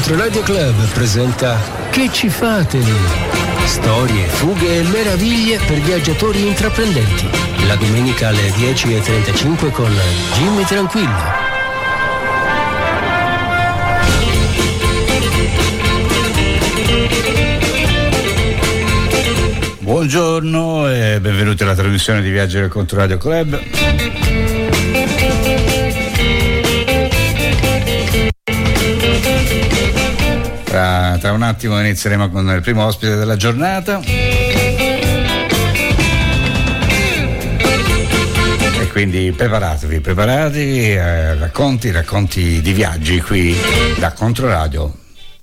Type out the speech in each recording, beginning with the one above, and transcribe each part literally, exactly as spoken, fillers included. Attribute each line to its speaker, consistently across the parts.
Speaker 1: Controradio Club presenta Che ci fate lì? Storie, fughe e meraviglie per viaggiatori intraprendenti. La domenica alle dieci e trentacinque con Jimmy Tranquillo.
Speaker 2: Buongiorno e benvenuti alla trasmissione di Viaggio del Controradio Club. Tra, tra un attimo inizieremo con il primo ospite della giornata. E quindi preparatevi, preparatevi, eh, racconti, racconti di viaggi qui da Controradio.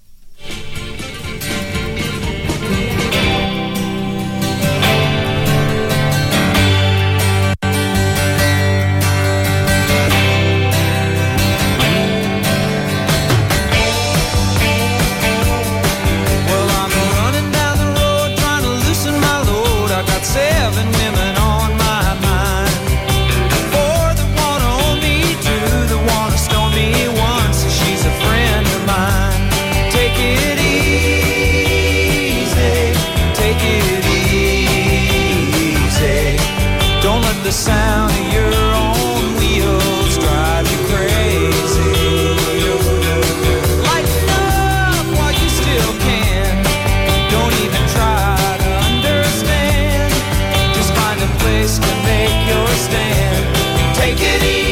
Speaker 3: The sound of your own wheels drive you crazy. Lighten up while you still can. Don't even try to understand. Just find a place to make your stand. Take it easy.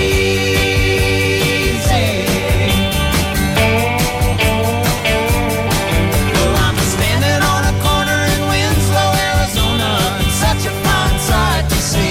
Speaker 3: Well, I'm standing on a corner in Winslow, Arizona. It's such a fine sight to see.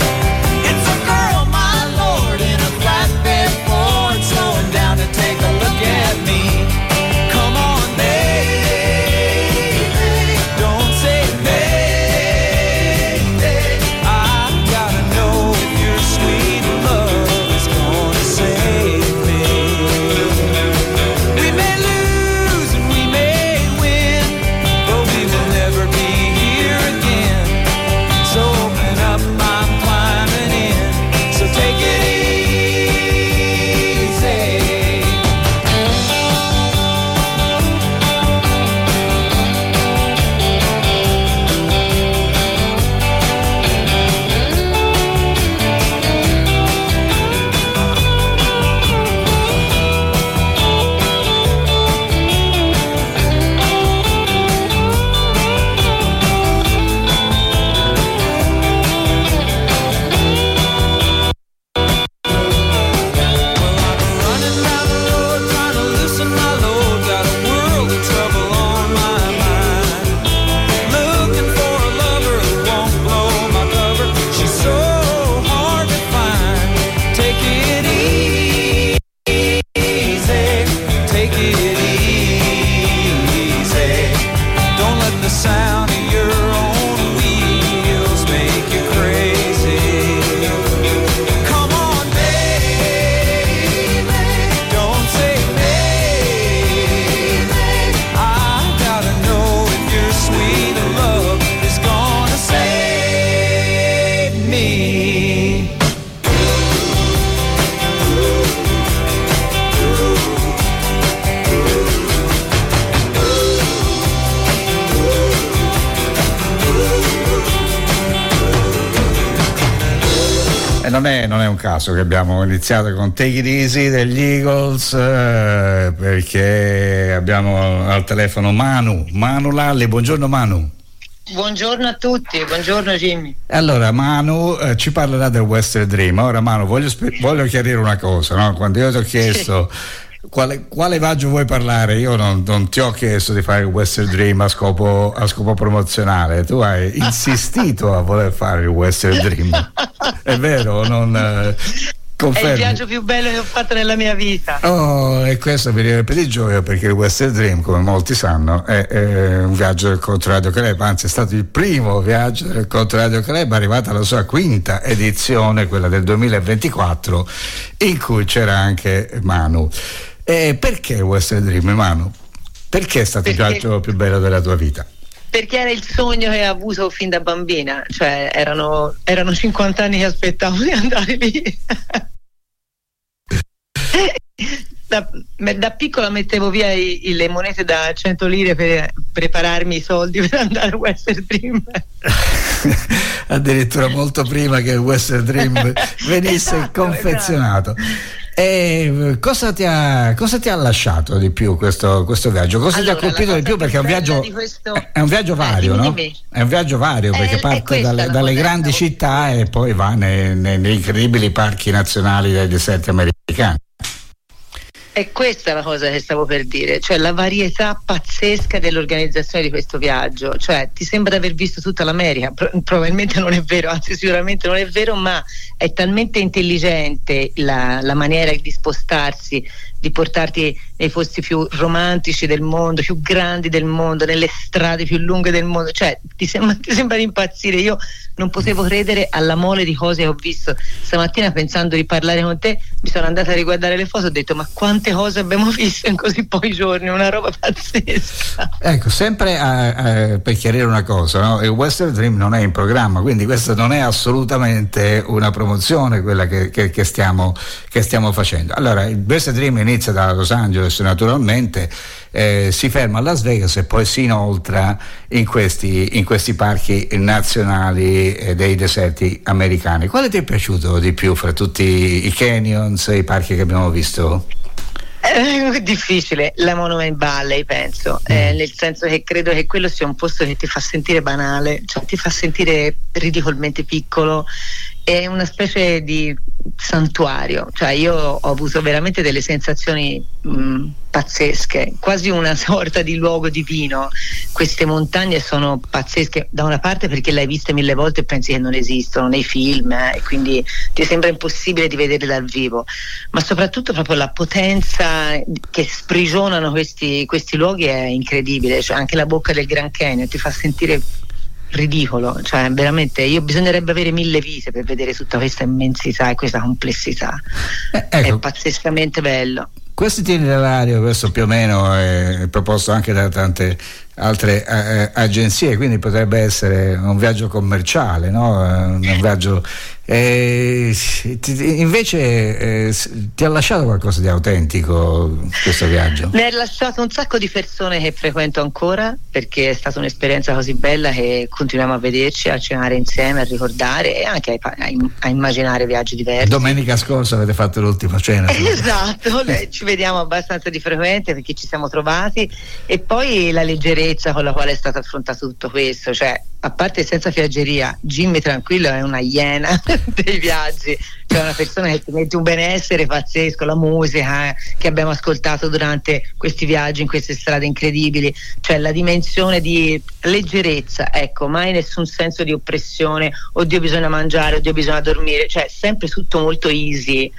Speaker 2: Non è, non è un caso che abbiamo iniziato con Take It Easy degli Eagles, eh, perché abbiamo al telefono Manu, Manu Lalli. Buongiorno Manu.
Speaker 4: Buongiorno a tutti, buongiorno Jimmy.
Speaker 2: Allora Manu eh, ci parlerà del Western Dream. Ora Manu, voglio, voglio chiarire una cosa, no? Quando io ti ho chiesto sì. Quale, quale viaggio vuoi parlare? Io non, non ti ho chiesto di fare il Western Dream a scopo, a scopo promozionale. Tu hai insistito a voler fare il Western Dream. È vero? Non, eh, confermi?
Speaker 4: È il viaggio più bello che ho fatto nella mia vita.
Speaker 2: Oh, e questo mi riempie di gioia, perché il Western Dream, come molti sanno, è, è un viaggio del Controradio Club, anzi è stato il primo viaggio del Controradio Club, arrivata alla sua quinta edizione, quella del duemilaventiquattro, in cui c'era anche Manu. E perché il Western Dream, Manu? Perché è stato perché, il viaggio più bello della tua vita?
Speaker 4: Perché era il sogno che ho avuto fin da bambina, cioè erano, erano cinquanta anni che aspettavo di andare lì. da, da piccola mettevo via i, i, le monete da cento lire per prepararmi i soldi per andare a Western Dream.
Speaker 2: Addirittura molto prima che il Western Dream venisse esatto, confezionato. Esatto. E cosa ti ha cosa ti ha lasciato di più questo, questo viaggio? Cosa allora, ti ha colpito di più? Perché è un viaggio questo... è un viaggio vario, eh, no? È un viaggio vario perché eh, parte dalle, dalle grandi città e poi va nei, nei, nei incredibili parchi nazionali dei deserti americani.
Speaker 4: E questa è la cosa che stavo per dire, cioè la varietà pazzesca dell'organizzazione di questo viaggio, cioè ti sembra di aver visto tutta l'America, Pro- probabilmente non è vero, anzi sicuramente non è vero, ma è talmente intelligente la, la maniera di spostarsi, di portarti nei posti più romantici del mondo, più grandi del mondo, nelle strade più lunghe del mondo, cioè ti sembra, ti sembra di impazzire. Io non potevo credere alla mole di cose che ho visto stamattina. Pensando di parlare con te mi sono andata a riguardare le foto, ho detto ma quante cose abbiamo visto in così pochi giorni, una roba pazzesca.
Speaker 2: Ecco, sempre a, a, per chiarire una cosa, no? Il Western Dream non è in programma, quindi questa non è assolutamente una promozione quella che, che, che, stiamo, che stiamo facendo. Allora, il Western Dream inizia da Los Angeles naturalmente, eh, si ferma a Las Vegas e poi si inoltra in questi, in questi parchi nazionali eh, dei deserti americani. Quale ti è piaciuto di più fra tutti i canyons e i parchi che abbiamo visto?
Speaker 4: È difficile, la Monument Valley penso, mm. eh, nel senso che credo che quello sia un posto che ti fa sentire banale, cioè ti fa sentire ridicolmente piccolo, è una specie di santuario, cioè io ho avuto veramente delle sensazioni mh, pazzesche, quasi una sorta di luogo divino. Queste montagne sono pazzesche, da una parte perché le hai viste mille volte e pensi che non esistono nei film eh, e quindi ti sembra impossibile di vederle dal vivo, ma soprattutto proprio la potenza che sprigionano questi, questi luoghi è incredibile, cioè anche la bocca del Grand Canyon ti fa sentire ridicolo, cioè veramente io bisognerebbe avere mille vite per vedere tutta questa immensità e questa complessità. Eh, ecco, è pazzescamente bello.
Speaker 2: Questo itinerario, questo più o meno è proposto anche da tante altre eh, agenzie, quindi potrebbe essere un viaggio commerciale, no? Un viaggio eh, ti, invece eh, ti ha lasciato qualcosa di autentico questo viaggio?
Speaker 4: Mi ha lasciato un sacco di persone che frequento ancora, perché è stata un'esperienza così bella che continuiamo a vederci, a cenare insieme, a ricordare e anche a, a, a immaginare viaggi diversi.
Speaker 2: Domenica scorsa avete fatto l'ultima cena.
Speaker 4: Esatto, ci vediamo abbastanza di frequente perché ci siamo trovati, e poi la leggerezza con la quale è stato affrontato tutto questo, cioè a parte senza fiaggeria, Jimmy tranquillo è una iena dei viaggi, cioè una persona che ti mette un benessere pazzesco, la musica eh, che abbiamo ascoltato durante questi viaggi in queste strade incredibili, cioè la dimensione di leggerezza, ecco, mai nessun senso di oppressione, oddio bisogna mangiare, oddio bisogna dormire, cioè sempre tutto molto easy.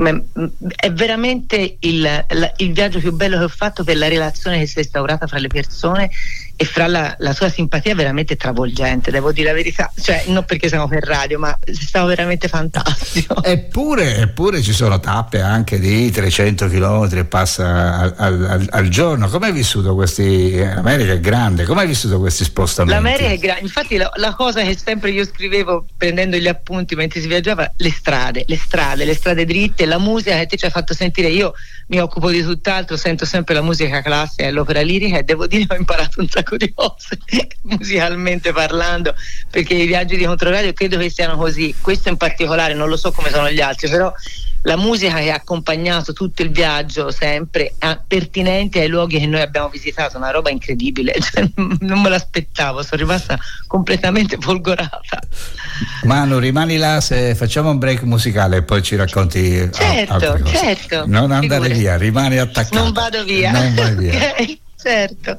Speaker 4: È veramente il, il viaggio più bello che ho fatto, per la relazione che si è instaurata fra le persone e fra la, la sua simpatia veramente travolgente, devo dire la verità, cioè non perché siamo per radio, ma è stato veramente fantastico.
Speaker 2: Eppure, eppure ci sono tappe anche di trecento chilometri e passa al, al, al giorno. Come hai vissuto questi? L'America è grande, come hai vissuto questi spostamenti?
Speaker 4: L'America è grande, infatti la, la cosa che sempre io scrivevo prendendo gli appunti mentre si viaggiava, le strade, le strade, le strade dritte, la musica che ti ci ha fatto sentire. Io mi occupo di tutt'altro, sento sempre la musica classica e l'opera lirica e devo dire che ho imparato un sacco di cose musicalmente parlando, perché i viaggi di Controradio credo che siano così. Questo in particolare non lo so come sono gli altri, però la musica che ha accompagnato tutto il viaggio sempre è pertinente ai luoghi che noi abbiamo visitato, una roba incredibile, cioè, non me l'aspettavo, sono rimasta completamente folgorata.
Speaker 2: Manu, rimani là, se facciamo un break musicale e poi ci racconti.
Speaker 4: Certo, certo.
Speaker 2: Non andare
Speaker 4: Figure.
Speaker 2: via, rimani attaccato.
Speaker 4: Non vado via.
Speaker 2: Non vai via.
Speaker 4: Okay, certo.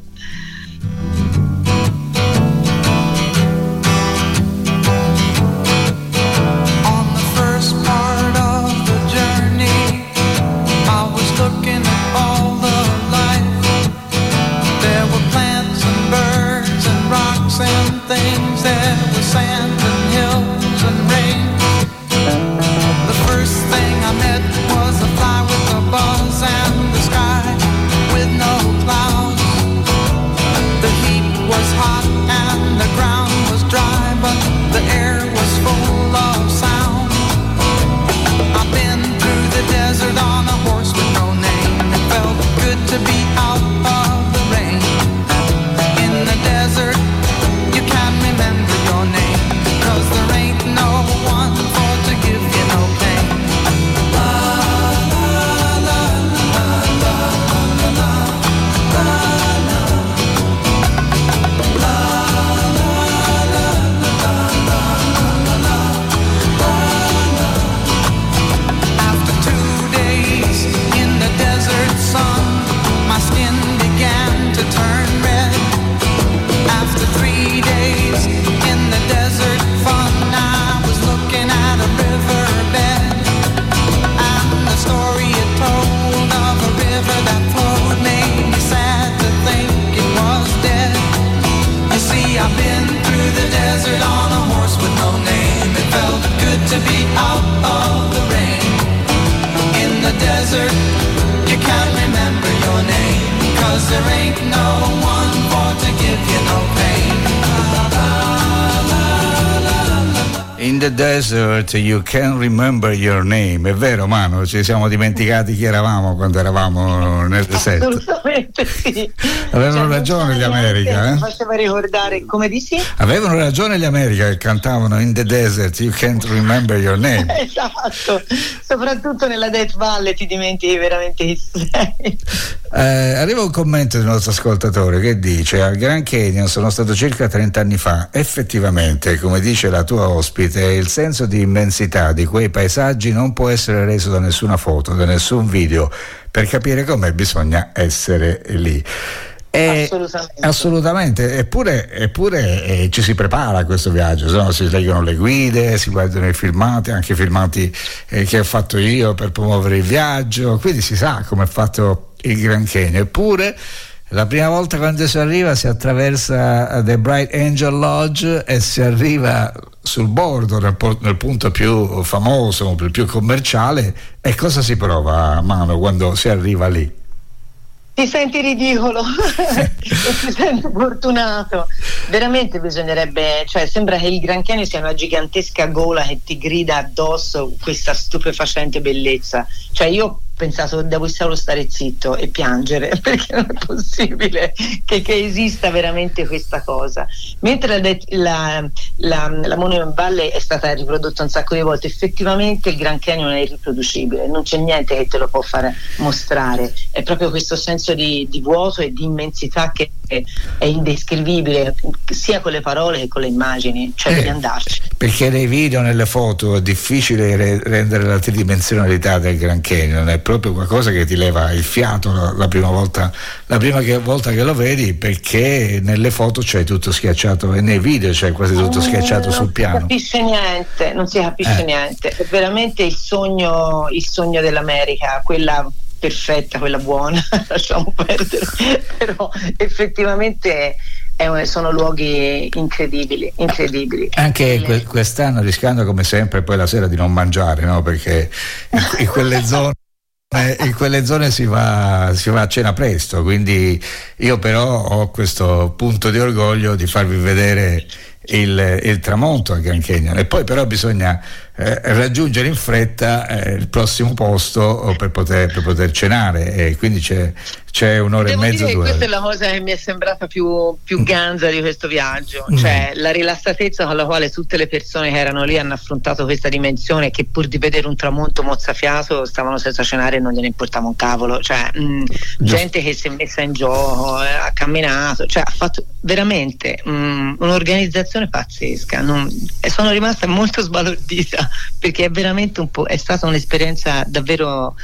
Speaker 3: Looking at all the life, there were plants and birds and rocks and things, there was sand and hills and rain. The first thing I met was a fly with a buzz and the sky with no clouds. 'cause there ain't no one for to give you no pain.
Speaker 2: In the desert you can remember your name. È vero, Manu, ci siamo dimenticati chi eravamo quando eravamo nel deserto.
Speaker 4: Assolutamente sì.
Speaker 2: Avevano
Speaker 4: Cioè,
Speaker 2: ragione gli America, eh?
Speaker 4: Mi faceva ricordare, come dici?
Speaker 2: Avevano ragione gli America che cantavano In the desert you can't remember your name.
Speaker 4: Esatto, soprattutto nella Death Valley ti dimentichi veramente chi sei.
Speaker 2: Eh, arriva un commento del nostro ascoltatore che dice: al Grand Canyon sono stato circa trenta anni fa. Effettivamente, come dice la tua ospite, il senso di immensità di quei paesaggi non può essere reso da nessuna foto, da nessun video. Per capire com'è bisogna essere lì. E
Speaker 4: assolutamente.
Speaker 2: assolutamente, eppure, eppure eh, ci si prepara a questo viaggio, no? Si leggono le guide, si guardano i filmati, anche i filmati eh, che ho fatto io per promuovere il viaggio, quindi si sa come è fatto il Grand Canyon. Eppure la prima volta quando si arriva si attraversa The Bright Angel Lodge e si arriva sul bordo, nel, nel punto più famoso, il più commerciale, e cosa si prova, Mano, quando si arriva lì?
Speaker 4: Ti senti ridicolo e ti senti fortunato. Veramente bisognerebbe, cioè sembra che il Grand Canyon sia una gigantesca gola che ti grida addosso questa stupefacente bellezza. Cioè io ho pensato devo solo stare zitto e piangere, perché non è possibile che, che esista veramente questa cosa. Mentre la, la, la, la Monument Valley è stata riprodotta un sacco di volte, effettivamente il Grand Canyon è irriproducibile, non c'è niente che te lo può far mostrare, è proprio questo senso di, di vuoto e di immensità che è, è indescrivibile sia con le parole che con le immagini, cioè eh, devi andarci.
Speaker 2: Perché nei video, nelle foto è difficile re- rendere la tridimensionalità del Grand Canyon, è proprio qualcosa che ti leva il fiato la, la prima volta la prima che, volta che lo vedi, perché nelle foto c'è tutto schiacciato e nei video c'è quasi tutto schiacciato
Speaker 4: non
Speaker 2: sul piano.
Speaker 4: Non si capisce niente, non si capisce
Speaker 2: eh.
Speaker 4: niente, è veramente il sogno, il sogno dell'America, quella perfetta, quella buona, lasciamo perdere, però effettivamente è, sono luoghi incredibili, incredibili.
Speaker 2: Anche que- quest'anno rischiando come sempre poi la sera di non mangiare, no? Perché in, in quelle zone in quelle zone si va, si va a cena presto, quindi io però ho questo punto di orgoglio di farvi vedere il, il tramonto al Grand Canyon, e poi però bisogna eh, raggiungere in fretta eh, il prossimo posto per poter, per poter cenare, e quindi c'è, c'è un'ora
Speaker 4: Devo
Speaker 2: e mezza,
Speaker 4: dire
Speaker 2: due
Speaker 4: che questa
Speaker 2: ore.
Speaker 4: è la cosa che mi è sembrata più, più ganza di questo viaggio,
Speaker 2: mm.
Speaker 4: cioè la rilassatezza con la quale tutte le persone che erano lì hanno affrontato questa dimensione, che pur di vedere un tramonto mozzafiato stavano senza cenare e non gliene importava un cavolo, cioè mh, gente che si è messa in gioco, eh, ha camminato, cioè ha fatto veramente mh, un'organizzazione pazzesca. Non, e sono rimasta molto sbalordita perché è veramente un po', è stata un'esperienza davvero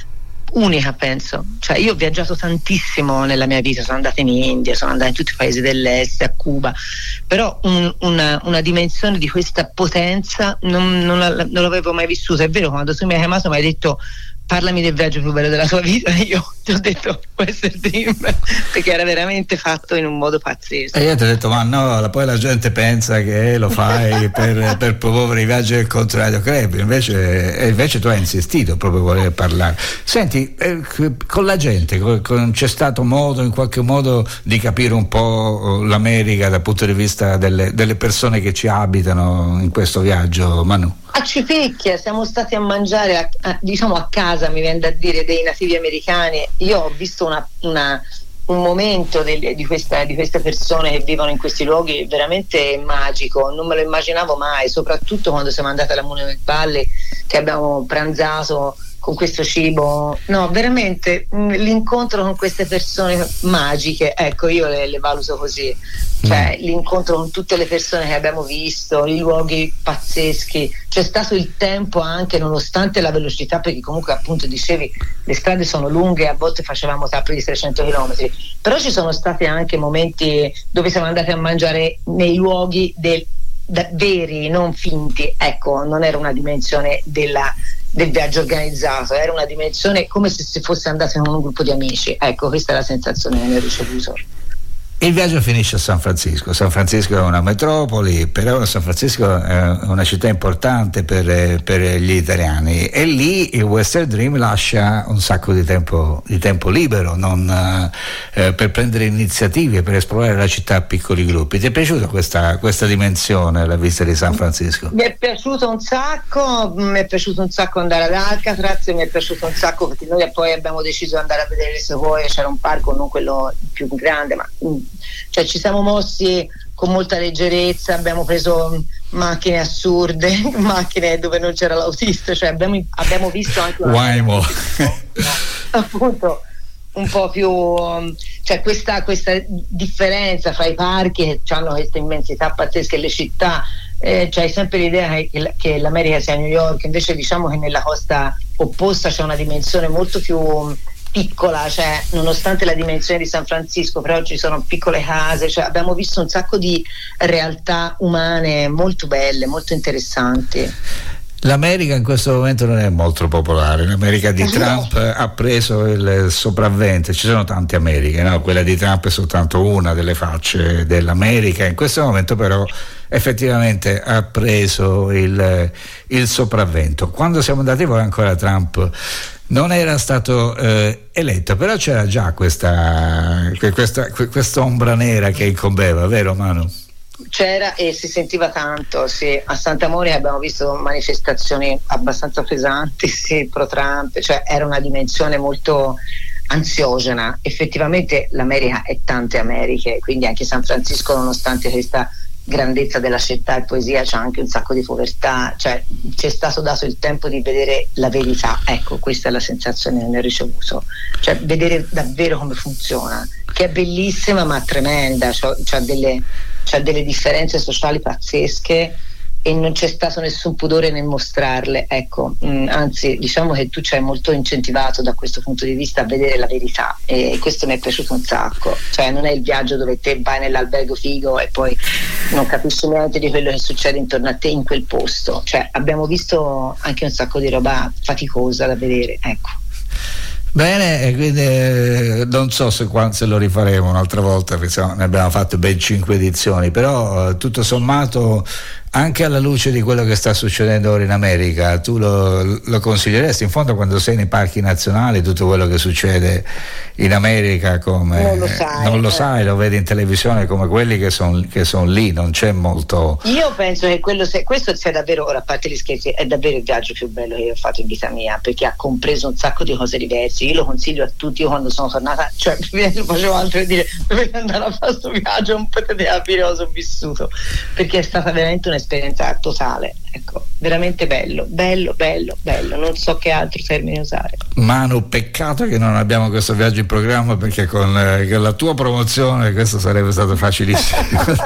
Speaker 4: unica, penso. Cioè io ho viaggiato tantissimo nella mia vita, sono andata in India, sono andata in tutti i paesi dell'est, a Cuba, però un, una, una dimensione di questa potenza non, non, la, non l'avevo mai vissuta. È vero, quando tu mi hai chiamato mi hai detto parlami del viaggio più bello della tua vita, io ti ho detto Western Dream, perché era veramente fatto in un modo pazzesco.
Speaker 2: E io ti ho detto ma no, poi la gente pensa che lo fai per, per promuovere i viaggi del Controradio Club, invece, invece tu hai insistito proprio a voler parlare. Senti, eh, con la gente con, con, c'è stato modo in qualche modo di capire un po' l'America dal punto di vista delle, delle persone che ci abitano in questo viaggio, Manu?
Speaker 4: A Cipicchia siamo stati a mangiare a, a, diciamo a casa, mi viene da dire, dei nativi americani. Io ho visto una, una, un momento del, di, questa, di queste persone che vivono in questi luoghi veramente magico, non me lo immaginavo mai, soprattutto quando siamo andati alla Monument Valley, che abbiamo pranzato con questo cibo, no, veramente mh, l'incontro con queste persone magiche, ecco, io le, le valuto così, cioè mm. l'incontro con tutte le persone che abbiamo visto, i luoghi pazzeschi, c'è stato il tempo anche, nonostante la velocità, perché comunque appunto dicevi le strade sono lunghe, a volte facevamo tappe di trecento chilometri, però ci sono stati anche momenti dove siamo andati a mangiare nei luoghi del, da, veri, non finti, ecco, non era una dimensione della del viaggio organizzato, era una dimensione come se si fosse andato con un gruppo di amici, ecco, questa è la sensazione che ne ho ricevuto.
Speaker 2: Il viaggio finisce a San Francisco. San Francisco è una metropoli, però San Francisco è una città importante per, per gli italiani, e lì il Western Dream lascia un sacco di tempo, di tempo libero non, eh, per prendere iniziative, per esplorare la città a piccoli gruppi. Ti è piaciuta questa, questa dimensione, la vista di San Francisco?
Speaker 4: Mi è piaciuto un sacco, mi è piaciuto un sacco andare ad Alcatraz, mi è piaciuto un sacco perché noi poi abbiamo deciso di andare a vedere le Sequoie, c'era un parco, non quello più grande, ma cioè ci siamo mossi con molta leggerezza, abbiamo preso macchine assurde, macchine dove non c'era l'autista, cioè abbiamo, abbiamo visto anche una
Speaker 2: Waymo.
Speaker 4: appunto un po' più, cioè questa, questa differenza fra i parchi che hanno questa immensità pazzesca e le città, eh, c'hai sempre l'idea che, che l'America sia New York, invece diciamo che nella costa opposta c'è una dimensione molto più piccola, cioè nonostante la dimensione di San Francisco, però ci sono piccole case, cioè abbiamo visto un sacco di realtà umane molto belle, molto interessanti.
Speaker 2: L'America in questo momento non è molto popolare, l'America di Trump no. ha preso il sopravvento, ci sono tante Americhe, no? Quella di Trump è soltanto una delle facce dell'America, in questo momento però effettivamente ha preso il, il sopravvento. Quando siamo andati voi ancora Trump non era stato eh, eletto, però c'era già questa, questa, questa ombra nera che incombeva, vero Manu?
Speaker 4: C'era e si sentiva tanto, sì. A Santa Monica abbiamo visto manifestazioni abbastanza pesanti, sì, pro Trump, cioè era una dimensione molto ansiogena. Effettivamente l'America è tante Americhe, quindi anche San Francisco, nonostante questa grandezza della città e poesia, c'è anche un sacco di povertà, cioè ci è stato dato il tempo di vedere la verità, ecco, questa è la sensazione che ne ho ricevuto, cioè vedere davvero come funziona, che è bellissima ma tremenda, c'ha, c'ha delle c'ha delle differenze sociali pazzesche e non c'è stato nessun pudore nel mostrarle, ecco, mm, anzi diciamo che tu ci hai molto incentivato da questo punto di vista a vedere la verità, e questo mi è piaciuto un sacco, cioè non è il viaggio dove te vai nell'albergo figo e poi non capisci niente di quello che succede intorno a te in quel posto, cioè abbiamo visto anche un sacco di roba faticosa da vedere, ecco.
Speaker 2: Bene, e quindi eh, non so se, se lo rifaremo un'altra volta, perché ne abbiamo fatto ben cinque edizioni, però eh, tutto sommato, anche alla luce di quello che sta succedendo ora in America, tu lo, lo consiglieresti? In fondo, quando sei nei parchi nazionali, tutto quello che succede in America come
Speaker 4: non lo sai,
Speaker 2: non lo,
Speaker 4: eh.
Speaker 2: sai, lo vedi in televisione come quelli che sono che son lì, non c'è molto.
Speaker 4: Io penso che quello se, questo sia davvero, ora a parte gli scherzi, è davvero il viaggio più bello che io ho fatto in vita mia, perché ha compreso un sacco di cose diverse. Io lo consiglio a tutti. Io quando sono tornata, cioè facevo altro che dire dovete andare a fare questo viaggio, non potete capire cosa ho vissuto, perché è stata veramente un'esperienza totale, ecco, veramente bello, bello, bello, bello, non so che altro termine usare.
Speaker 2: Manu, peccato che non abbiamo questo viaggio in programma, perché con, eh, con la tua promozione questo sarebbe stato facilissimo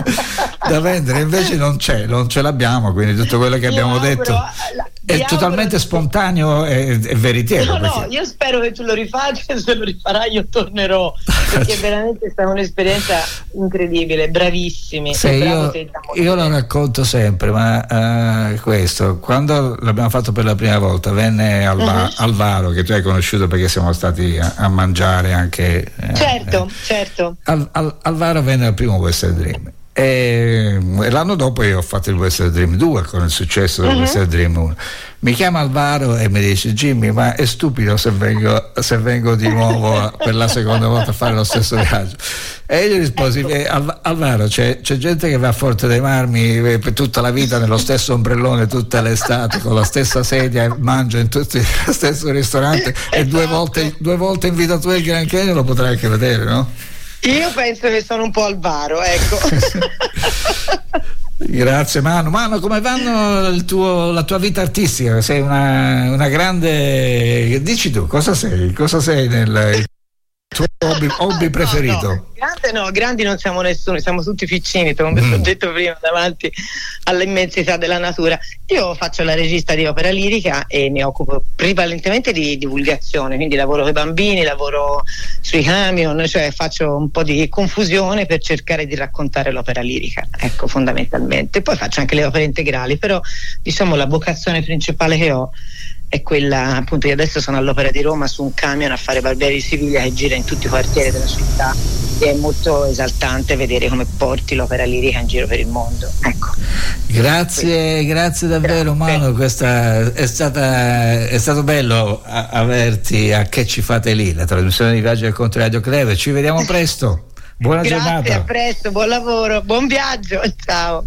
Speaker 2: da vendere, invece non c'è, non ce l'abbiamo, quindi tutto quello che abbiamo
Speaker 4: auguro,
Speaker 2: detto
Speaker 4: la,
Speaker 2: è totalmente spontaneo e, e veritiero.
Speaker 4: No, perché... no, io spero che tu lo rifaccia, e se lo rifarai io tornerò, perché è veramente stata un'esperienza incredibile, bravissimi.
Speaker 2: Sì, io, io lo racconto sempre, ma uh, questo, quando l'abbiamo fatto per la prima volta, venne Alva, uh-huh. Alvaro, che tu hai conosciuto perché siamo stati a, a mangiare anche. Eh,
Speaker 4: certo,
Speaker 2: eh.
Speaker 4: certo.
Speaker 2: Al, al, Alvaro venne al primo Western Dream. E l'anno dopo io ho fatto il Western Dream due con il successo del uh-huh. Western Dream uno. Mi chiama Alvaro e mi dice: Jimmy, ma è stupido se vengo, se vengo di nuovo per la seconda volta a fare lo stesso viaggio? E io gli risposi: eh, Al- Alvaro, c'è, c'è gente che va a Forte dei Marmi per tutta la vita nello stesso ombrellone tutta l'estate con la stessa sedia e mangia in tutti lo stesso ristorante, e due volte, due volte invitato il Grand Canyon, lo potrai anche vedere, no?
Speaker 4: Io penso che sono un po' Alvaro, ecco.
Speaker 2: Grazie Manu. Manu, come vanno il tuo, la tua vita artistica? Sei una, una grande, dici tu, cosa sei? Cosa sei nel tuo hobby, hobby preferito?
Speaker 4: No, no. Grande no, grandi non siamo nessuno, siamo tutti piccini, come mm. ho detto prima, davanti all'immensità della natura. Io faccio la regista di opera lirica e mi occupo prevalentemente di divulgazione, quindi lavoro con i bambini, lavoro sui camion, cioè faccio un po' di confusione per cercare di raccontare l'opera lirica, ecco, fondamentalmente. Poi faccio anche le opere integrali, però diciamo la vocazione principale che ho è quella, appunto, io adesso sono all'Opera di Roma su un camion a fare Barbieri di Siviglia che gira in tutti i quartieri della città, e è molto esaltante vedere come porti l'opera lirica in giro per il mondo. Ecco.
Speaker 2: Grazie, grazie davvero Manu, questa è stata è stato bello a- averti a Che ci fate lì, la trasmissione di Viaggio con Radio Club. Ci vediamo presto. Buona
Speaker 4: Grazie,
Speaker 2: giornata.
Speaker 4: a presto, buon lavoro, buon viaggio, ciao.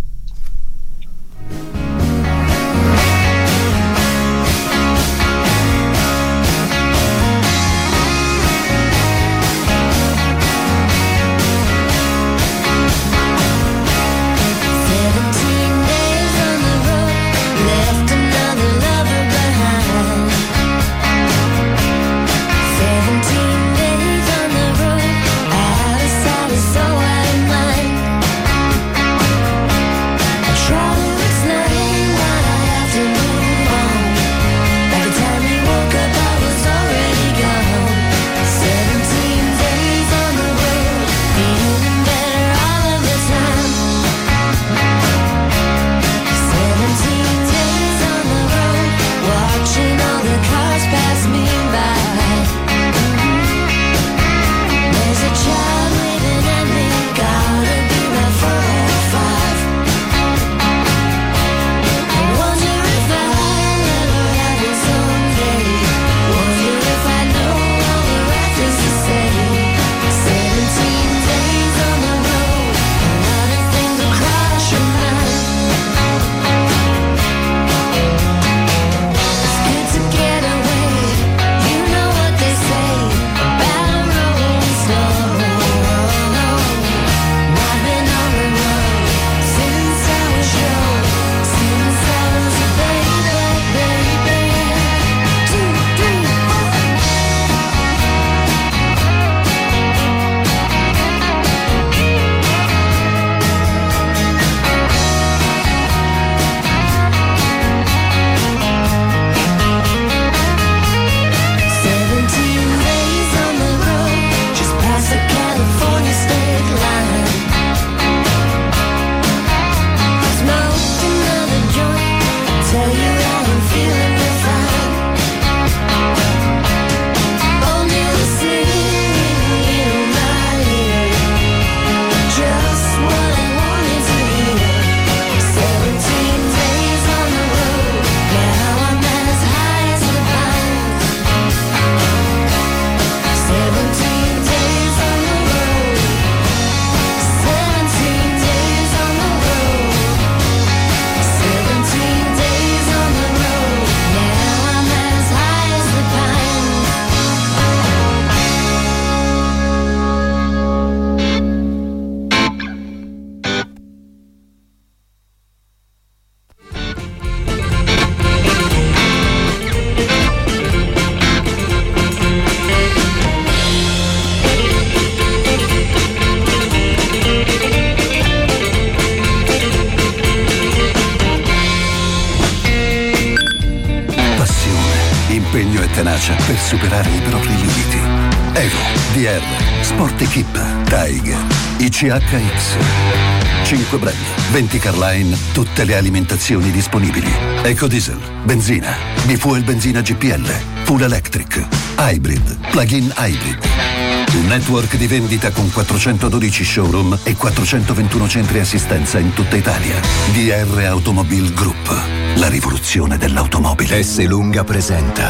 Speaker 5: impegno e tenacia per superare i propri limiti. Evo, D R, Sport Equip, Tiger, I C H X. cinque brand, venti Carline, tutte le alimentazioni disponibili. Ecodiesel, benzina, bifuel benzina G P L, full electric, hybrid, plug-in hybrid. Un network di vendita con quattrocentododici showroom e quattrocentoventuno centri assistenza in tutta Italia. D R Automobile Group, la rivoluzione dell'automobile.
Speaker 6: S. Lunga presenta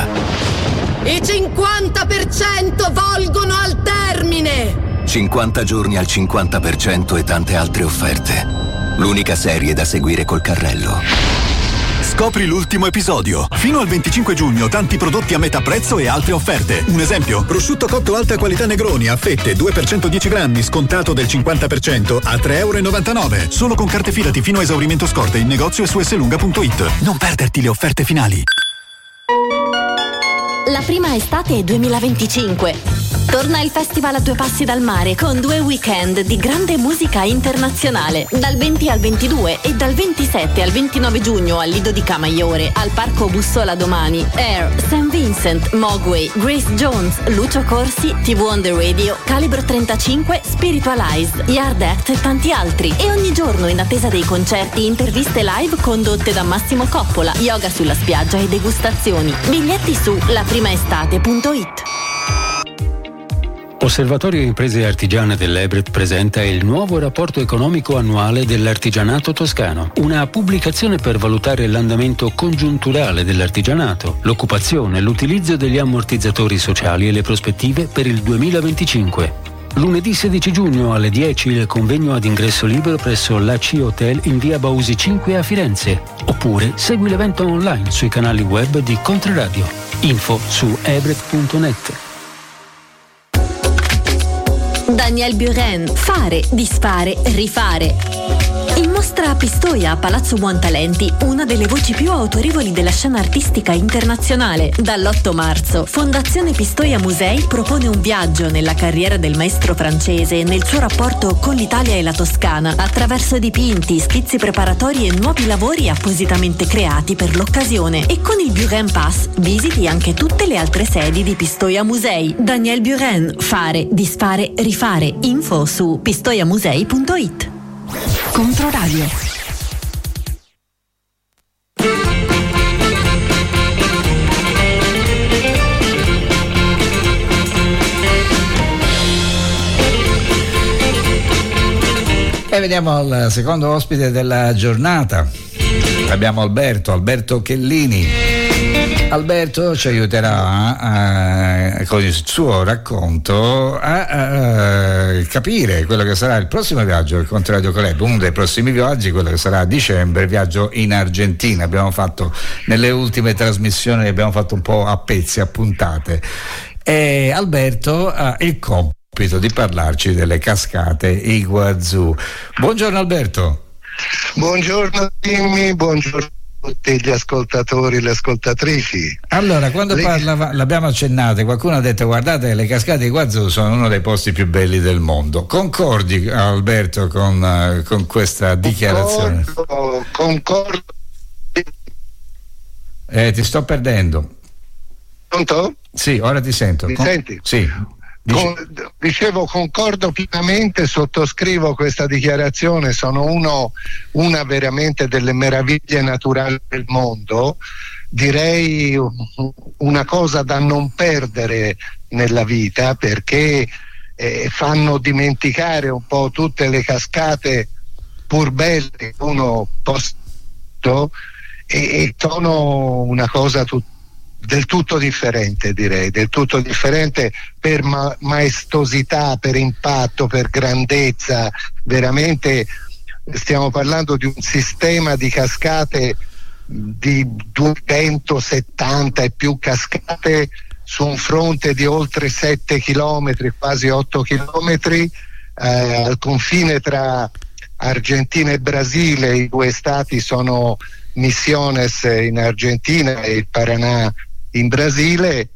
Speaker 7: I cinquanta per cento volgono al termine!
Speaker 6: cinquanta giorni al cinquanta per cento e tante altre offerte. L'unica serie da seguire col carrello.
Speaker 8: Scopri l'ultimo episodio. Fino al venticinque giugno tanti prodotti a metà prezzo e altre offerte. Un esempio: prosciutto cotto alta qualità Negroni a fette due per centodieci grammi scontato del cinquanta per cento a tre e novantanove euro. Solo con carte Fidati fino a esaurimento scorte in negozio e su slunga punto it. Non perderti le offerte finali.
Speaker 9: La prima estate duemilaventicinque. Torna il festival a due passi dal mare con due weekend di grande musica internazionale. Dal venti al ventidue e dal ventisette al ventinove giugno al Lido di Camaiore, al Parco Bussola Domani, Air, Saint Vincent, Mogwai, Grace Jones, Lucio Corsi, T V on the Radio, Calibro trentacinque, Spiritualized, Yard Act e tanti altri. E ogni giorno, in attesa dei concerti, interviste live condotte da Massimo Coppola, yoga sulla spiaggia e degustazioni. Biglietti su laprimaestate punto it.
Speaker 1: Osservatorio Imprese Artigiane dell'Ebret presenta il nuovo rapporto economico annuale dell'artigianato toscano, una pubblicazione per valutare l'andamento congiunturale dell'artigianato, l'occupazione, l'utilizzo degli ammortizzatori sociali e le prospettive per il duemilaventicinque. Lunedì sedici giugno alle dieci il convegno ad ingresso libero presso l'A C Hotel in via Bausi cinque a Firenze. Oppure segui l'evento online sui canali web di Contreradio. Info su ebret punto net.
Speaker 9: Daniel Buren, fare, disfare, rifare. In mostra a Pistoia, a Palazzo Buontalenti, una delle voci più autorevoli della scena artistica internazionale. Dall'otto marzo, Fondazione Pistoia Musei propone un viaggio nella carriera del maestro francese e nel suo rapporto con l'Italia e la Toscana, attraverso dipinti, schizzi preparatori e nuovi lavori appositamente creati per l'occasione. E con il Buren Pass visiti anche tutte le altre sedi di Pistoia Musei. Daniel Buren, fare, disfare, rifare. Info su pistoiamusei punto it. Controradio.
Speaker 2: E vediamo il secondo ospite della giornata. Abbiamo Alberto, Alberto Chellini. Alberto ci aiuterà a, a, con il suo racconto a, a, a capire quello che sarà il prossimo viaggio del Controradio Club, uno dei prossimi viaggi, quello che sarà a dicembre, il viaggio in Argentina. Abbiamo fatto nelle ultime trasmissioni, abbiamo fatto un po' a pezzi, a puntate, e Alberto ha il compito di parlarci delle cascate Iguazú. Buongiorno Alberto.
Speaker 10: Buongiorno Timmy, buongiorno tutti gli ascoltatori e le ascoltatrici.
Speaker 2: Allora, quando
Speaker 10: le...
Speaker 2: parlava, l'abbiamo accennato, qualcuno ha detto guardate, le cascate di Iguazú sono uno dei posti più belli del mondo. Concordi Alberto con, con questa dichiarazione?
Speaker 10: Concordo, concordo.
Speaker 2: Eh, ti sto perdendo.
Speaker 10: Pronto?
Speaker 2: Sì, ora ti sento.
Speaker 10: Mi
Speaker 2: con...
Speaker 10: senti?
Speaker 2: Sì.
Speaker 10: Con, dicevo, concordo pienamente, sottoscrivo questa dichiarazione, sono uno, una veramente delle meraviglie naturali del mondo, direi una cosa da non perdere nella vita, perché eh, fanno dimenticare un po' tutte le cascate pur belle che uno posto e, e sono una cosa tutta del tutto differente, direi, del tutto differente per ma- maestosità, per impatto, per grandezza. Veramente stiamo parlando di un sistema di cascate di duecentosettanta e più cascate su un fronte di oltre sette chilometri, quasi otto chilometri, eh, al confine tra Argentina e Brasile. I due stati sono Misiones in Argentina e il Paraná in Brasile,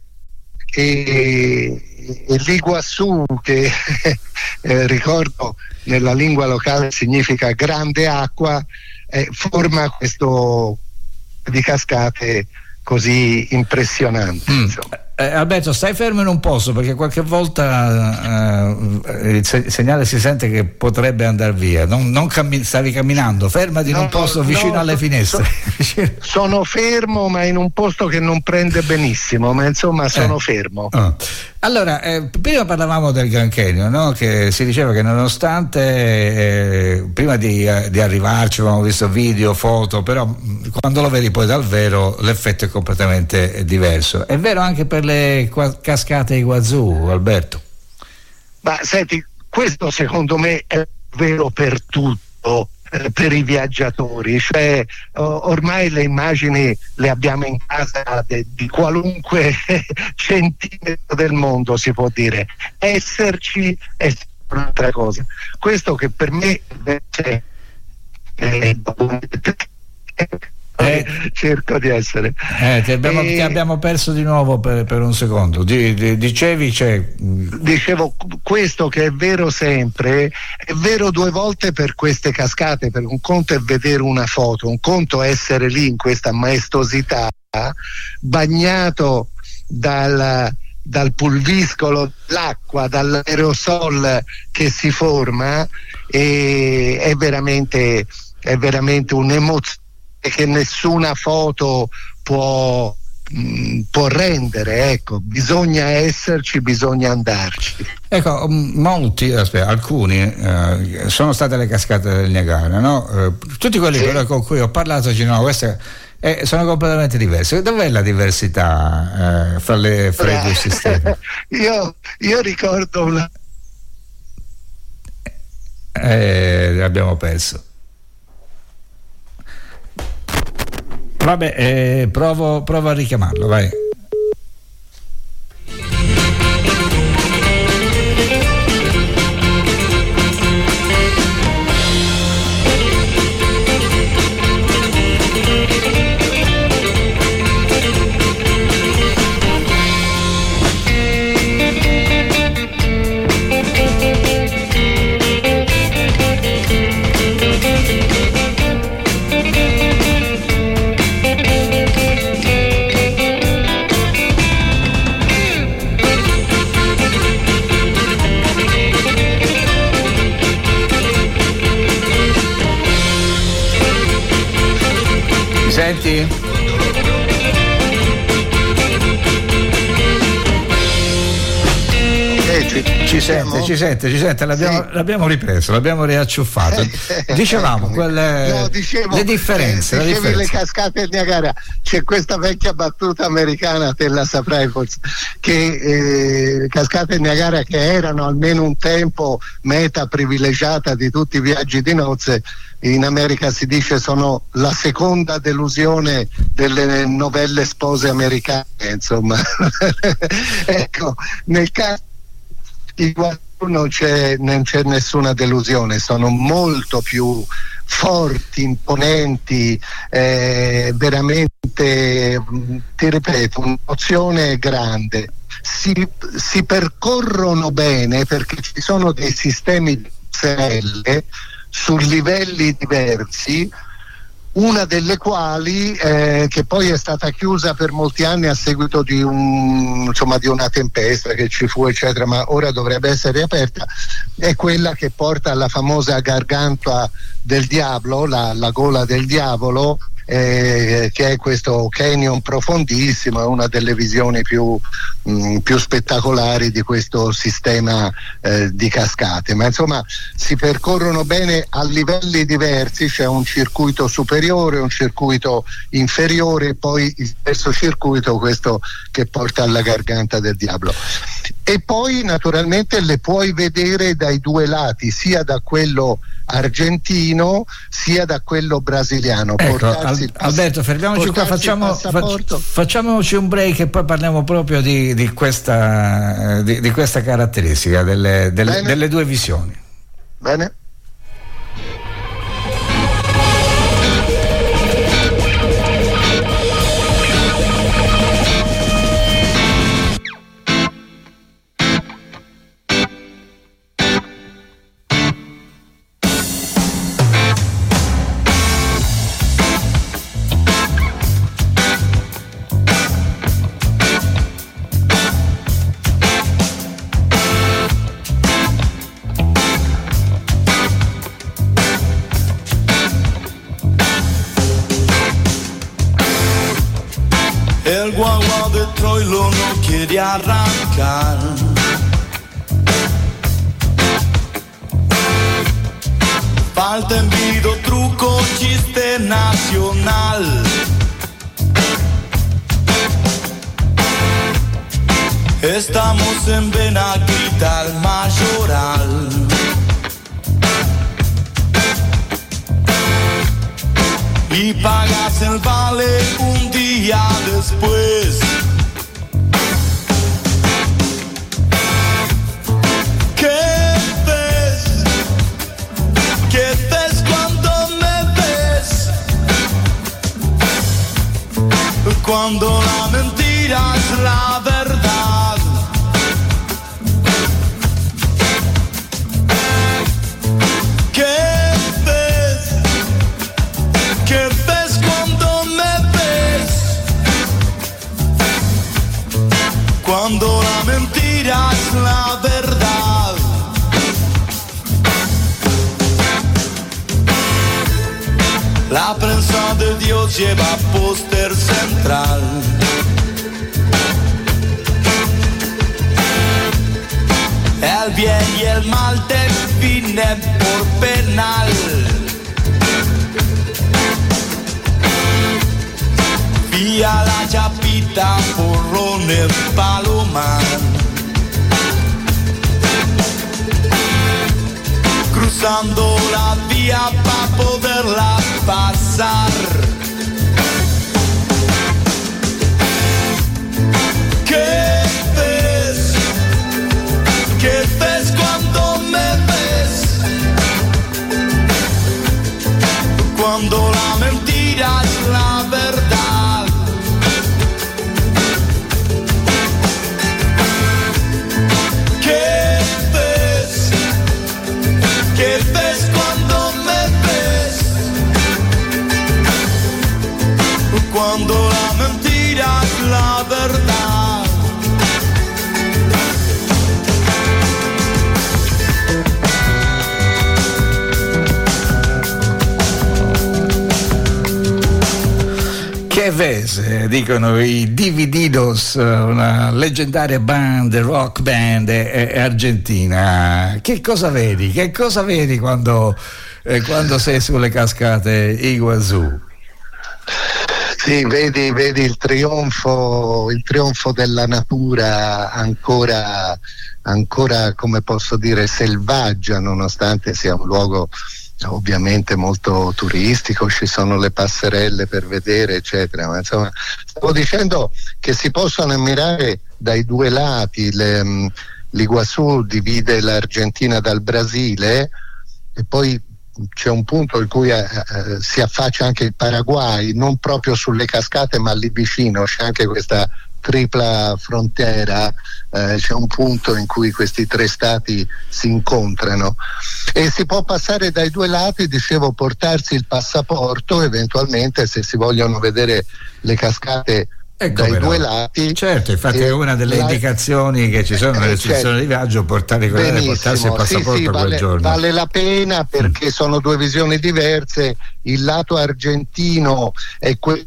Speaker 10: e, e l'Iguazú, che eh, ricordo nella lingua locale significa grande acqua, eh, forma questo di cascate così impressionante. Mm.
Speaker 2: Eh, Alberto, stai fermo in un posto, perché qualche volta eh, il segnale si sente che potrebbe andare via. Non, non cammin- stavi camminando, fermati in no, un posto vicino no, alle finestre.
Speaker 10: So, sono fermo, ma in un posto che non prende benissimo, ma insomma sono eh. fermo.
Speaker 2: Oh. Allora, eh, prima parlavamo del Grand Canyon, no? Che si diceva che nonostante eh, prima di, eh, di arrivarci avevamo visto video, foto, però mh, quando lo vedi poi dal vero l'effetto è completamente diverso. È vero anche per le qua- cascate Iguazú, Alberto?
Speaker 10: Ma senti, questo secondo me è vero per tutto, eh, per i viaggiatori, cioè oh, ormai le immagini le abbiamo in casa de, di qualunque centimetro del mondo, si può dire. Esserci è un'altra cosa. Questo che per me invece è eh, cerco di essere.
Speaker 2: Eh, ti, abbiamo,
Speaker 10: e...
Speaker 2: ti abbiamo perso di nuovo per, per un secondo. Di, di, dicevi c'è...
Speaker 10: Dicevo, questo che è vero sempre, è vero due volte per queste cascate, perché un conto è vedere una foto, un conto è essere lì in questa maestosità, bagnato dal, dal pulviscolo dell'acqua, dall'aerosol che si forma, e è veramente, è veramente un'emozione che nessuna foto può, mh, può rendere. Ecco, bisogna esserci, bisogna andarci.
Speaker 2: Ecco, molti, aspetta, alcuni eh, sono state le cascate del Niagara, no? Eh, tutti quelli sì. con cui ho parlato dicono no, queste eh, sono completamente diverse. Dov'è la diversità eh, fra, le, fra i due sistemi?
Speaker 10: io, io ricordo una
Speaker 2: eh, l'abbiamo perso. Vabbè, eh, provo, provo a richiamarlo, vai. Senti?
Speaker 10: Eh, ci,
Speaker 2: ci sente, ci sente, ci sente, l'abbiamo, sì. l'abbiamo ripreso, l'abbiamo riacciuffato. Dicevamo quelle,
Speaker 10: no, dicevo,
Speaker 2: le differenze.
Speaker 10: Eh,
Speaker 2: le, differenze.
Speaker 10: le cascate del Niagara, c'è questa vecchia battuta americana, te la saprai forse, che eh, cascate del Niagara, che erano almeno un tempo meta privilegiata di tutti i viaggi di nozze, in America si dice sono la seconda delusione delle novelle spose americane, insomma. Ecco, nel caso di non c'è, non c'è nessuna delusione, sono molto più forti, imponenti, eh, veramente, ti ripeto, un'emozione grande. Si, si percorrono bene perché ci sono dei sistemi di passerelle su livelli diversi, una delle quali eh, che poi è stata chiusa per molti anni a seguito di un insomma di una tempesta che ci fu eccetera, ma ora dovrebbe essere riaperta, è quella che porta alla famosa Garganta del Diavolo, la, la gola del diavolo, eh, che è questo canyon profondissimo, è una delle visioni più, mh, più spettacolari di questo sistema eh, di cascate. Ma insomma si percorrono bene a livelli diversi, c'è un circuito superiore, un circuito inferiore e poi il terzo circuito, questo che porta alla Garganta del Diavolo. E poi naturalmente le puoi vedere dai due lati, sia da quello argentino sia da quello brasiliano.
Speaker 2: Ecco, Al- Alberto, fermiamoci qua, facciamo, fac- facciamoci un break e poi parliamo proprio di, di, questa, di, di questa caratteristica delle, delle, delle due visioni.
Speaker 10: Bene.
Speaker 3: El guagua de Troilo no quiere arrancar. Falta envido, truco, chiste nacional. Estamos en Benaguita Mayoral. Y pagas el vale un día después. ¿Qué ves? ¿Qué ves cuando me ves? Cuando la mentira es la verdad. ¿Qué ves? ¿Qué ves cuando me ves? Cuando la mentira es la verdad. La prensa de Dios lleva póster central. El bien y el mal definen por penal. Vía la chapita, porrón el palomar. Cruzando la vía para poderla pasar. ¿Qué ves? ¿Qué ves cuando me ves? Cuando la mentira es la verdad. ¿Qué ves? ¿Qué ves cuando me ves? Cuando la mentira es la verdad.
Speaker 2: Che ves, dicono i Divididos, una leggendaria band, rock band eh, argentina. Che cosa vedi? Che cosa vedi quando, eh, quando sei sulle cascate Iguazú?
Speaker 10: Sì, vedi, vedi il trionfo, il trionfo della natura ancora, ancora, come posso dire, selvaggia, nonostante sia un luogo ovviamente molto turistico, ci sono le passerelle per vedere, eccetera. Ma insomma, stavo dicendo che si possono ammirare dai due lati. Le, l'Iguazú divide l'Argentina dal Brasile e poi c'è un punto in cui eh, si affaccia anche il Paraguay, non proprio sulle cascate ma lì vicino, c'è anche questa tripla frontiera, eh, c'è un punto in cui questi tre stati si incontrano e si può passare dai due lati, dicevo, portarsi il passaporto eventualmente se si vogliono vedere le cascate. Ecco, dai però due lati.
Speaker 2: Certo, infatti è una delle la... indicazioni che ci sono nelle istruzioni certo. di viaggio, portare portarsi il passaporto sì, sì, quel
Speaker 10: vale,
Speaker 2: giorno.
Speaker 10: Vale la pena perché mm. sono due visioni diverse. Il lato argentino è quello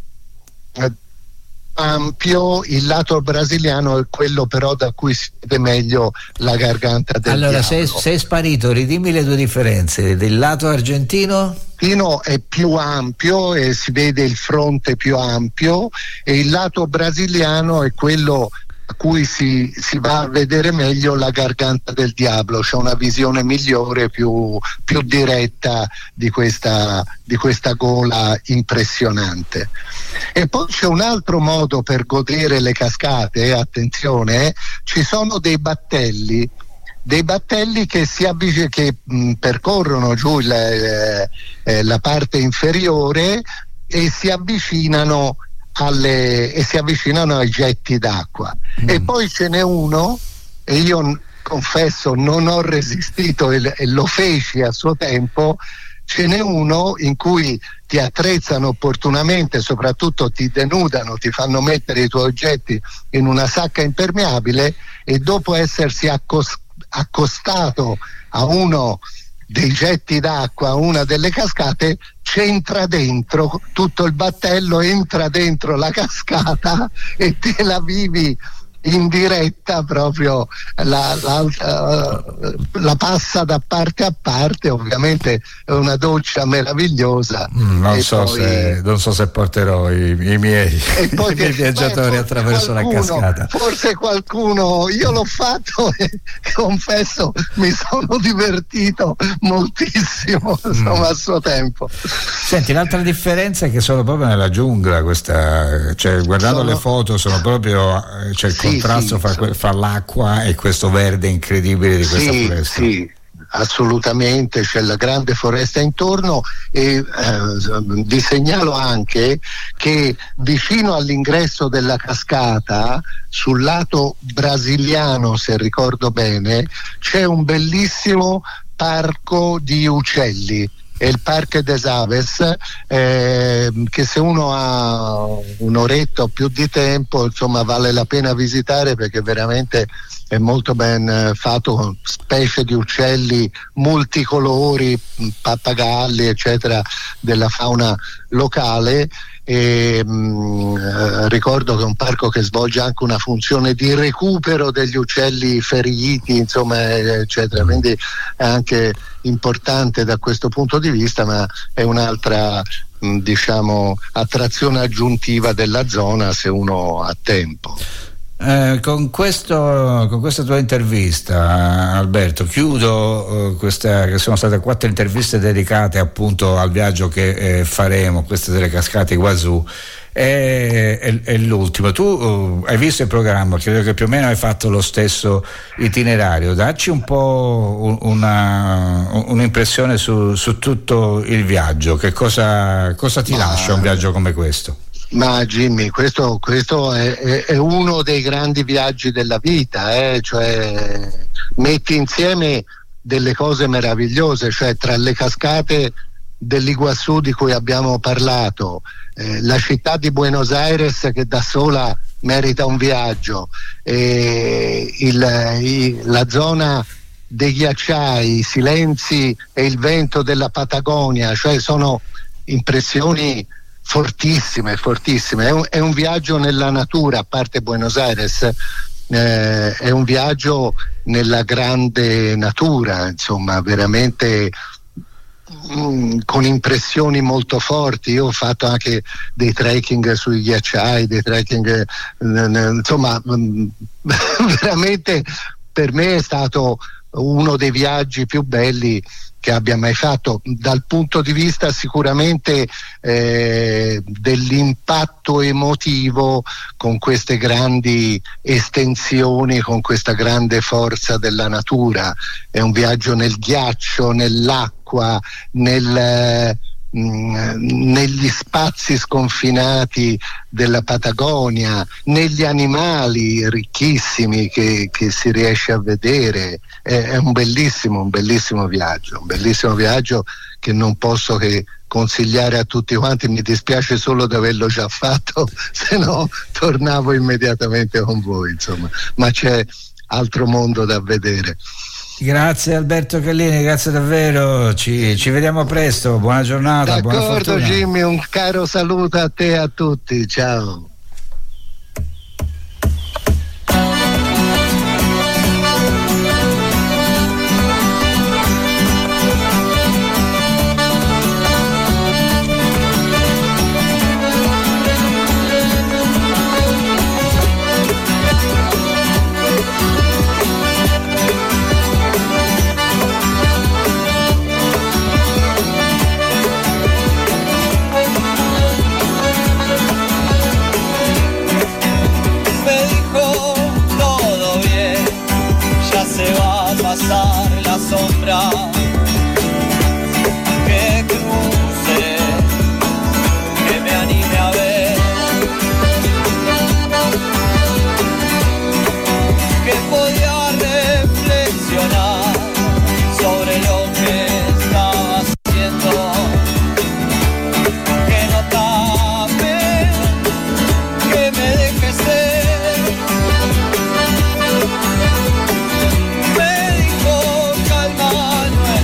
Speaker 10: ampio, il lato brasiliano è quello però da cui si vede meglio la garganta del
Speaker 2: allora
Speaker 10: diavolo.
Speaker 2: sei, sei sparito, ridimmi le due differenze del lato argentino.
Speaker 10: È più ampio e si vede il fronte più ampio e il lato brasiliano è quello a cui si, si va a vedere meglio la garganta del diavolo, c'è una visione migliore, più, più diretta di questa, di questa gola impressionante. E poi c'è un altro modo per godere le cascate, attenzione, eh, ci sono dei battelli dei battelli che si avvic- che mh, percorrono giù la, eh, la parte inferiore e si avvicinano alle e si avvicinano ai getti d'acqua. Mm. E poi ce n'è uno, e io n- confesso non ho resistito e, e lo feci a suo tempo, ce n'è uno in cui ti attrezzano opportunamente, soprattutto ti denudano, ti fanno mettere i tuoi oggetti in una sacca impermeabile e dopo essersi accos- accostato a uno dei getti d'acqua, a una delle cascate, c'entra dentro, tutto il battello entra dentro la cascata e te la vivi in diretta, proprio la, la, la passa da parte a parte. Ovviamente è una doccia meravigliosa.
Speaker 2: Mm, non, so
Speaker 10: poi,
Speaker 2: se, non so se porterò i, i miei,
Speaker 10: e poi
Speaker 2: i miei viaggiatori beh, attraverso
Speaker 10: qualcuno,
Speaker 2: la cascata.
Speaker 10: Forse qualcuno, io l'ho fatto e confesso mi sono divertito moltissimo, insomma, mm. a suo tempo.
Speaker 2: Senti, l'altra differenza è che sono proprio nella giungla, questa, cioè guardando sono, le foto sono proprio c'è il sì, contrasto sì, fra, que- fra l'acqua e questo verde incredibile di questa
Speaker 10: sì,
Speaker 2: foresta.
Speaker 10: Sì, assolutamente, c'è la grande foresta intorno e eh, vi segnalo anche che vicino all'ingresso della cascata, sul lato brasiliano se ricordo bene, c'è un bellissimo parco di uccelli, è il Parque des Aves, eh, che se uno ha un'oretta o più di tempo, insomma, vale la pena visitare, perché veramente è molto ben fatto, con specie di uccelli multicolori, pappagalli eccetera, della fauna locale. E mh, ricordo che è un parco che svolge anche una funzione di recupero degli uccelli feriti, insomma, eccetera, quindi è anche importante da questo punto di vista, ma è un'altra mh, diciamo attrazione aggiuntiva della zona se uno ha tempo.
Speaker 2: Eh, con, questo, con questa tua intervista, Alberto, chiudo eh, questa, che sono state quattro interviste dedicate appunto al viaggio che eh, faremo, queste delle cascate Iguazú, e, è, è l'ultimo. Tu uh, hai visto il programma, credo che più o meno hai fatto lo stesso itinerario. Dacci un po' una, un'impressione su, su tutto il viaggio. Che cosa, cosa ti Ma... lascia un viaggio come questo?
Speaker 10: Ma Jimmy, questo, questo è, è, è uno dei grandi viaggi della vita, eh? Cioè, metti insieme delle cose meravigliose, cioè tra le cascate dell'Iguazú di cui abbiamo parlato, eh, la città di Buenos Aires che da sola merita un viaggio, eh, il, il, la zona dei ghiacciai, i silenzi e il vento della Patagonia, cioè sono impressioni fortissime, fortissime. È un, è un viaggio nella natura, a parte Buenos Aires, eh, è un viaggio nella grande natura, insomma, veramente mh, con impressioni molto forti. Io ho fatto anche dei trekking sui ghiacciai, dei trekking, eh, insomma, mh, veramente per me è stato uno dei viaggi più belli che abbia mai fatto, dal punto di vista sicuramente eh, dell'impatto emotivo con queste grandi estensioni, con questa grande forza della natura. È un viaggio nel ghiaccio, nell'acqua, nel negli spazi sconfinati della Patagonia, negli animali ricchissimi che, che si riesce a vedere. È, è un bellissimo, un bellissimo viaggio, un bellissimo viaggio che non posso che consigliare a tutti quanti. Mi dispiace solo di averlo già fatto, se no tornavo immediatamente con voi, insomma, ma c'è altro mondo da vedere.
Speaker 2: Grazie Alberto Callini, grazie davvero, ci, ci vediamo presto, buona giornata.
Speaker 10: D'accordo,
Speaker 2: buona fortuna.
Speaker 10: Jimmy, un caro saluto a te e a tutti, ciao.
Speaker 3: La sombra que cruce, que me anime a ver, que podía reflexionar sobre lo que estaba haciendo, que no tape, que me deje ser. Me dijo calma, no es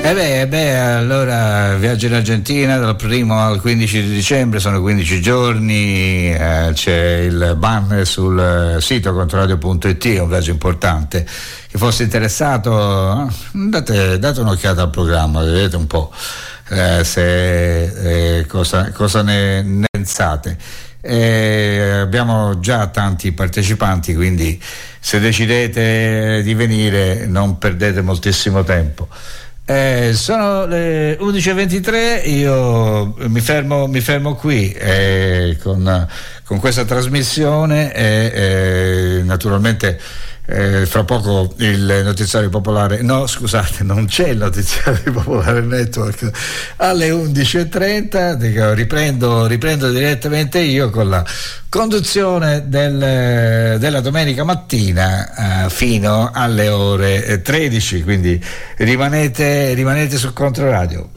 Speaker 2: Eh beh, eh beh, allora viaggio in Argentina dal primo al quindici di dicembre, sono quindici giorni, eh, c'è il ban sul sito controradio punto it, è un viaggio importante. Chi fosse interessato, date, date un'occhiata al programma, vedete un po' eh, se, eh, cosa, cosa ne, ne pensate. Eh, abbiamo già tanti partecipanti, quindi se decidete di venire non perdete moltissimo tempo. Eh, sono le undici e ventitré, io mi fermo, mi fermo qui eh, con, con questa trasmissione e eh, naturalmente eh, fra poco il notiziario popolare, no scusate, non c'è il notiziario popolare network alle undici e trenta, dico, riprendo, riprendo direttamente io con la conduzione del, della domenica mattina eh, fino alle ore tredici, quindi rimanete, rimanete su Controradio.